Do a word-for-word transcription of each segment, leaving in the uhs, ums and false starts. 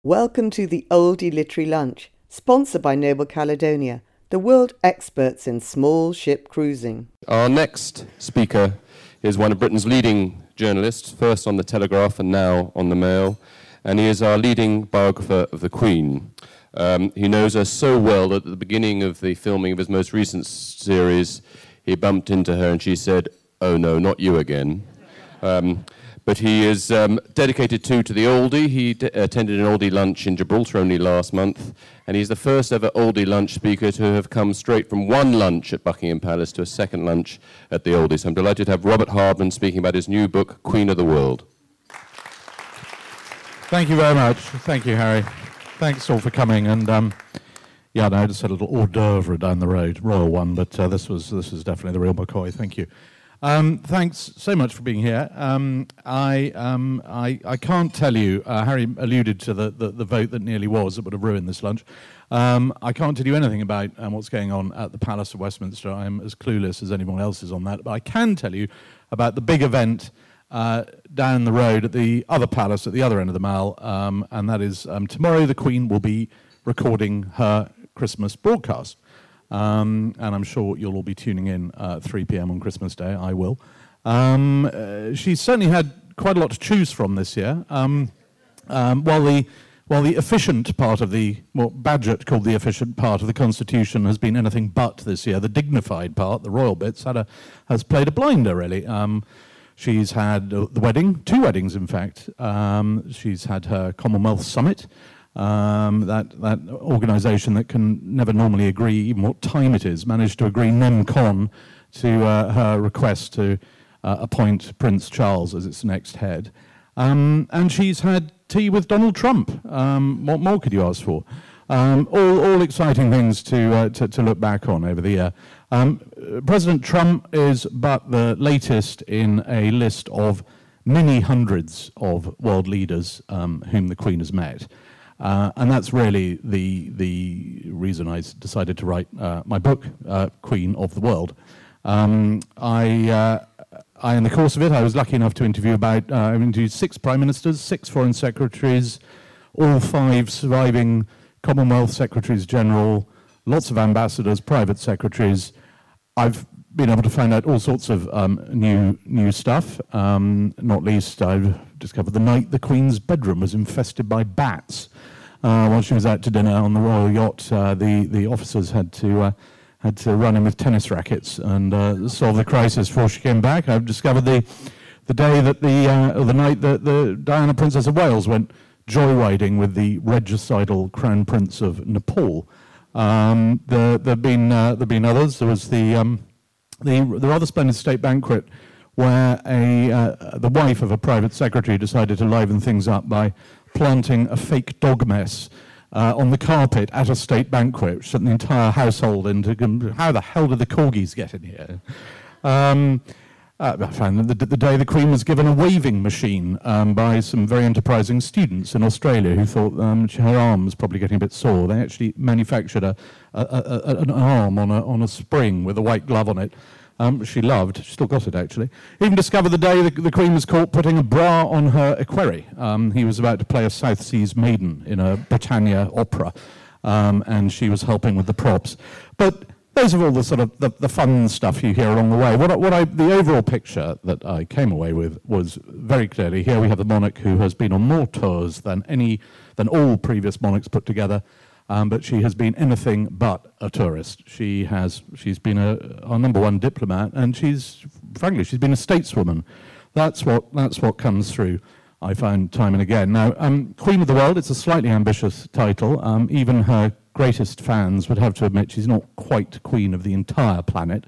Welcome to the Oldie Literary Lunch, sponsored by Noble Caledonia, the world experts in small ship cruising. Our next speaker is one of Britain's leading journalists, first on the Telegraph and now on the Mail, and he is our leading biographer of the Queen. Um, he knows her so well that at the beginning of the filming of his most recent series, he bumped into her and she said, "Oh no, not you again." Um, But he is um, dedicated too to the oldie. He d- attended an oldie lunch in Gibraltar only last month, and he's the first ever oldie lunch speaker to have come straight from one lunch at Buckingham Palace to a second lunch at the oldie. So I'm delighted to have Robert Hardman speaking about his new book, Queen of the World. Thank you very much. Thank you, Harry. Thanks all for coming. And um, yeah, no, I just had a little hors d'oeuvre down the road, royal one, but uh, this was this was definitely the real McCoy. Thank you. Um, thanks so much for being here. Um, I, um, I I can't tell you, uh, Harry alluded to the, the, the vote that nearly was, that would have ruined this lunch. Um, I can't tell you anything about um, what's going on at the Palace of Westminster. I'm as clueless as anyone else is on that. But I can tell you about the big event uh, down the road at the other palace, at the other end of the Mall, um, and that is um, tomorrow the Queen will be recording her Christmas broadcast. Um, and I'm sure you'll all be tuning in uh, at three p.m. on Christmas Day. I will. Um, uh, she's certainly had quite a lot to choose from this year. Um, um, while the while the efficient part of the, what Bagehot called the efficient part of the Constitution has been anything but this year, the dignified part, the royal bits, had a, has played a blinder, really. Um, she's had uh, the wedding, two weddings, in fact. Um, she's had her Commonwealth Summit. Um, that that organisation that can never normally agree even what time it is, managed to agree nem con to uh, her request to uh, appoint Prince Charles as its next head. Um, and she's had tea with Donald Trump. Um, what more could you ask for? Um, all, all exciting things to, uh, to, to look back on over the year. Um, President Trump is but the latest in a list of many hundreds of world leaders um, whom the Queen has met. Uh, and that's really the the reason I decided to write uh, my book, uh, Queen of the World. Um, I, uh, I, in the course of it, I was lucky enough to interview about uh, I interviewed six prime ministers, six foreign secretaries, all five surviving Commonwealth secretaries general, lots of ambassadors, private secretaries. I've been able to find out all sorts of um, new new stuff. Um, not least, I've discovered the night the Queen's bedroom was infested by bats. Uh, while she was out to dinner on the royal yacht, uh, the the officers had to uh, had to run in with tennis rackets and uh, solve the crisis before she came back. I've discovered the the day that the uh, or the night that the Diana, Princess of Wales, went joyriding with the regicidal Crown Prince of Nepal. Um, there there've been uh, there've been others. There was the um, the the rather splendid state banquet where a uh, the wife of a private secretary decided to liven things up by planting a fake dog mess uh, on the carpet at a state banquet, which sent the entire household into, how the hell did the corgis get in here? Um, uh, I found that the, the day the Queen was given a waving machine um, by some very enterprising students in Australia who thought um, her arm was probably getting a bit sore. They actually manufactured a, a, a, an arm on a, on a spring with a white glove on it. Um, she loved, she still got it actually. Even discovered the day the, the Queen was caught putting a bra on her equerry. Um, he was about to play a South Seas maiden in a Britannia opera, um, and she was helping with the props. But those are all the sort of the, the fun stuff you hear along the way. What, I, what I, the overall picture that I came away with was very clearly, here we have the monarch who has been on more tours than any, than all previous monarchs put together. Um, but she has been anything but a tourist. She has, she's been a, our number one diplomat, and she's, frankly, she's been a stateswoman. That's what, that's what comes through, I find, time and again. Now, um, Queen of the World, it's a slightly ambitious title. Um, even her greatest fans would have to admit she's not quite queen of the entire planet.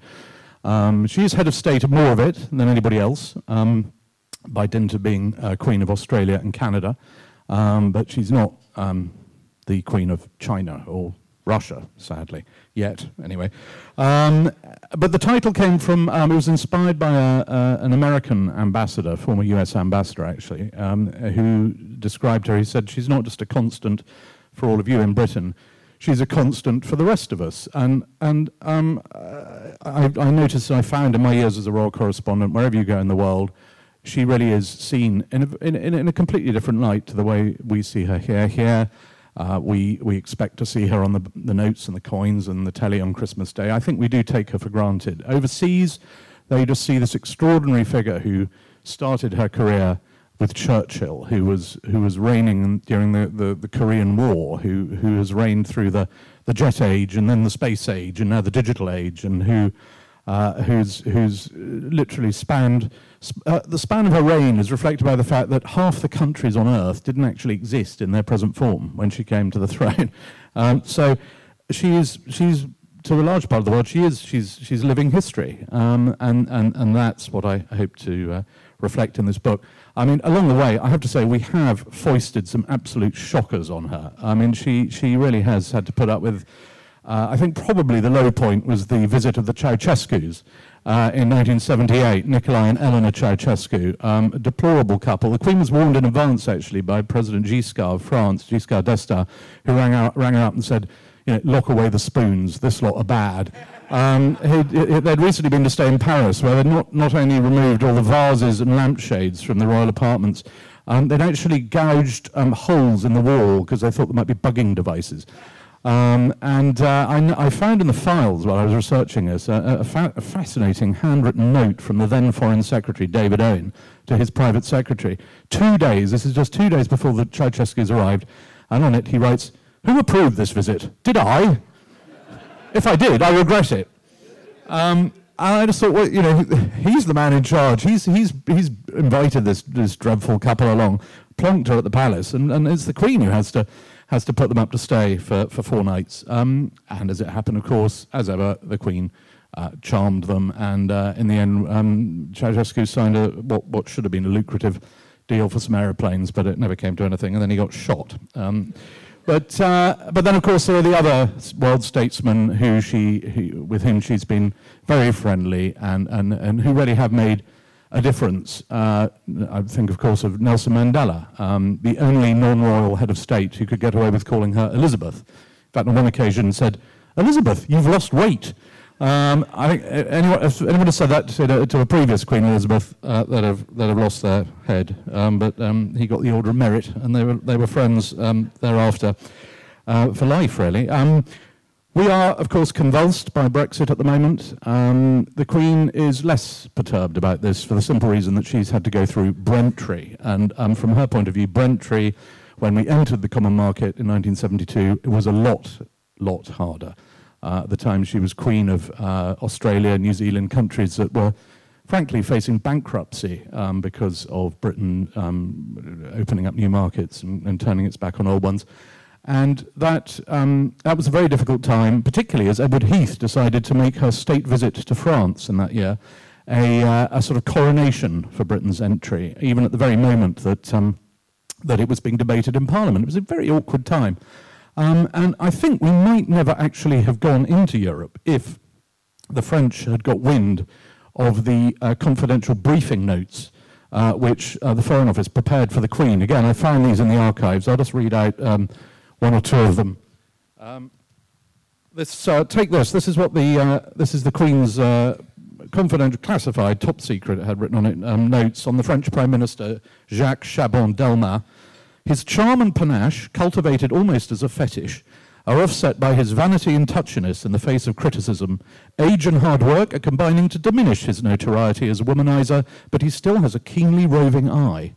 Um, she is head of state of more of it than anybody else, um, by dint of being uh, Queen of Australia and Canada. Um, but she's not Um, the Queen of China or Russia, sadly, yet, anyway. Um, but the title came from, um, it was inspired by a, a, an American ambassador, former U S ambassador actually, um, who described her, he said, she's not just a constant for all of you in Britain, she's a constant for the rest of us. And, and um, I, I noticed, I found in my years as a royal correspondent, wherever you go in the world, she really is seen in a, in, in, in a completely different light to the way we see her here. Here, uh, we, we expect to see her on the, the notes and the coins and the telly on Christmas Day. I think we do take her for granted. Overseas, they just see this extraordinary figure who started her career with Churchill, who was who was reigning during the, the, the Korean War, who who has reigned through the, the jet age and then the space age and now the digital age, and who uh, who's who's literally spanned uh, the span of her reign is reflected by the fact that half the countries on Earth didn't actually exist in their present form when she came to the throne. Um, so she is she's to a large part of the world she is she's she's living history, um, and and and that's what I hope to uh, reflect in this book. I mean, along the way, I have to say, we have foisted some absolute shockers on her. I mean, she, she really has had to put up with, uh, I think probably the low point was the visit of the Ceausescus uh, in nineteen seventy-eight, Nikolai and Elena Ceausescu, um, a deplorable couple. The Queen was warned in advance, actually, by President Giscard of France, Giscard d'Estaing, who rang, out, rang her up and said, you know, lock away the spoons, this lot are bad. Um, he'd, he'd, they'd recently been to stay in Paris, where they'd not, not only removed all the vases and lampshades from the royal apartments, um, they'd actually gouged um, holes in the wall because they thought there might be bugging devices. Um, and uh, I, I found in the files while I was researching this a, a, fa a fascinating handwritten note from the then Foreign Secretary, David Owen, to his private secretary. Two days, this is just two days before the Ceausescus arrived, and on it he writes, "Who approved this visit? Did I? If I did, I regret it." Um, and I just thought, well, you know, he's the man in charge. He's he's he's invited this this dreadful couple along, plonked her at the palace, and, and it's the Queen who has to has to put them up to stay for for four nights. Um, and as it happened, of course, as ever, the Queen uh, charmed them, and uh, in the end, um, Ceausescu signed a what what should have been a lucrative deal for some aeroplanes, but it never came to anything, and then he got shot. Um, But uh, but then, of course, there are the other world statesmen who she who, with whom she's been very friendly and, and, and who really have made a difference. Uh, I think, of course, of Nelson Mandela, um, the only non-royal head of state who could get away with calling her Elizabeth. In fact, on one occasion said, "Elizabeth, you've lost weight." Um, I think anyone, if anyone has said that to, to a previous Queen Elizabeth, uh, that have that have lost their head. Um, but um, he got the Order of Merit, and they were they were friends um, thereafter uh, for life, really. Um, we are, of course, convulsed by Brexit at the moment. Um, the Queen is less perturbed about this for the simple reason that she's had to go through Brentry, and um, from her point of view, Brentry, when we entered the common market in nineteen seventy-two, it was a lot, lot harder. Uh, at the time she was Queen of uh, Australia, New Zealand, countries that were frankly facing bankruptcy um, because of Britain um, opening up new markets and, and turning its back on old ones. And that, um, that was a very difficult time, particularly as Edward Heath decided to make her state visit to France in that year, a, uh, a sort of coronation for Britain's entry, even at the very moment that, um, that it was being debated in Parliament. It was a very awkward time. Um, and I think we might never actually have gone into Europe if the French had got wind of the uh, confidential briefing notes uh, which uh, the Foreign Office prepared for the Queen. Again, I found these in the archives. I'll just read out um, one or two of them. Um, this, uh, take this. This is what the uh, this is the Queen's uh, confidential, classified, top secret. It had written on it um, notes on the French Prime Minister Jacques Chaban-Delmas. His charm and panache, cultivated almost as a fetish, are offset by his vanity and touchiness in the face of criticism. Age and hard work are combining to diminish his notoriety as a womanizer, but he still has a keenly roving eye.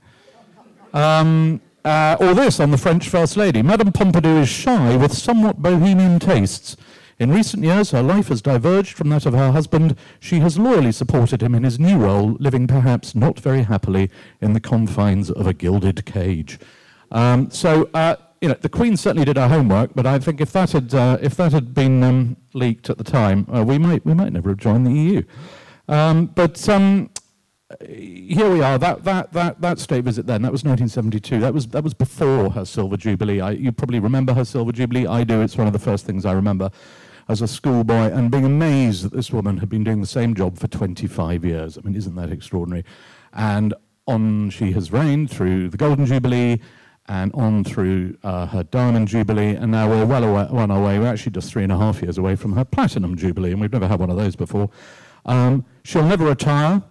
Um, uh, or this on the French First Lady. Madame Pompadour is shy with somewhat bohemian tastes. In recent years, her life has diverged from that of her husband. She has loyally supported him in his new role, living perhaps not very happily in the confines of a gilded cage. Um, so, uh, you know, the Queen certainly did her homework, but I think if that had uh, if that had been um, leaked at the time, uh, we might we might never have joined the E U. Um, but um, here we are. That that that that state visit then. That was nineteen seventy-two. That was that was before her Silver Jubilee. I, you probably remember her Silver Jubilee. I do. It's one of the first things I remember as a schoolboy, and being amazed that this woman had been doing the same job for twenty-five years. I mean, isn't that extraordinary? And on she has reigned through the Golden Jubilee, and on through uh, her Diamond Jubilee, and now we're well away, on our way. We're actually just three and a half years away from her Platinum Jubilee, and we've never had one of those before. Um, she'll never retire.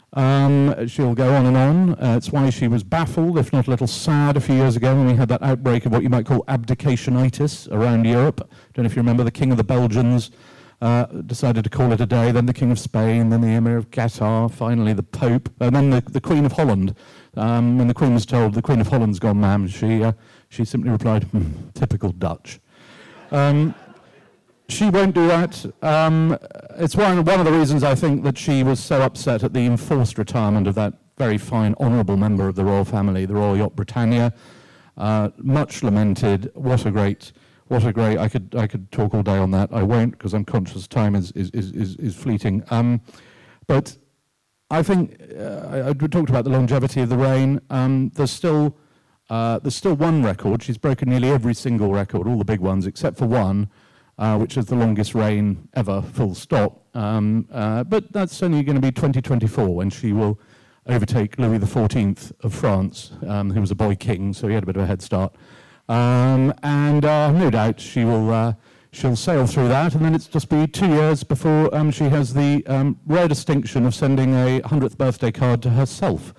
Um, she'll go on and on. Uh, it's why she was baffled, if not a little sad, a few years ago when we had that outbreak of what you might call abdicationitis around Europe. Don't know if you remember, the King of the Belgians uh, decided to call it a day, then the King of Spain, then the Emir of Qatar, finally the Pope, and then the, the Queen of Holland. Um, when the Queen was told, the Queen of Holland's gone, ma'am, she, uh, she simply replied, hmm, typical Dutch. Um, She won't do that. Um, it's one, one of the reasons I think that she was so upset at the enforced retirement of that very fine, honourable member of the royal family, the Royal Yacht Britannia. Uh, much lamented. What a great, what a great. I could, I could talk all day on that. I won't, because I'm conscious time is is is is, is fleeting. Um, but I think uh, I, I talked about the longevity of the reign. Um, there's still, uh, there's still one record. She's broken nearly every single record, all the big ones, except for one. Uh, which is the longest reign ever, full stop. Um, uh, but that's only going to be twenty twenty-four, when she will overtake Louis the fourteenth of France, um, who was a boy king, so he had a bit of a head start. Um, and uh, no doubt she will, uh, she'll sail through that, and then it's just be two years before um, she has the um, rare distinction of sending a hundredth birthday card to herself.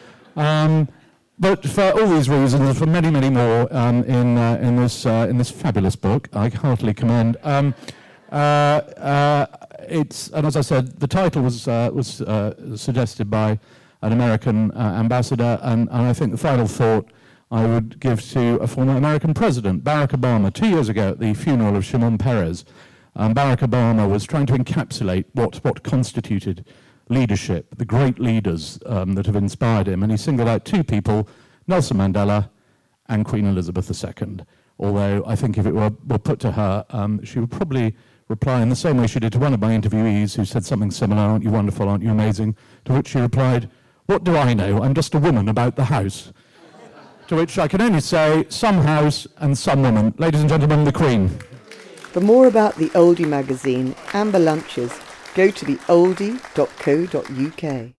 Um, But for all these reasons, and for many, many more um, in uh, in this uh, in this fabulous book, I heartily commend. Um, uh, uh, it's and as I said, the title was uh, was uh, suggested by an American uh, ambassador, and, and I think the final thought I would give to a former American president, Barack Obama, two years ago at the funeral of Shimon Peres. Um, Barack Obama was trying to encapsulate what what constituted leadership, the great leaders um, that have inspired him, and he singled out two people, Nelson Mandela and Queen Elizabeth the Second. Although I think if it were, were put to her, um, she would probably reply in the same way she did to one of my interviewees who said something similar, aren't you wonderful, aren't you amazing, to which she replied, what do I know, I'm just a woman about the house. To which I can only say, some house and some woman. Ladies and gentlemen, the Queen. For more about the Oldie magazine, Amber Lunches, go to the oldie dot co dot U K.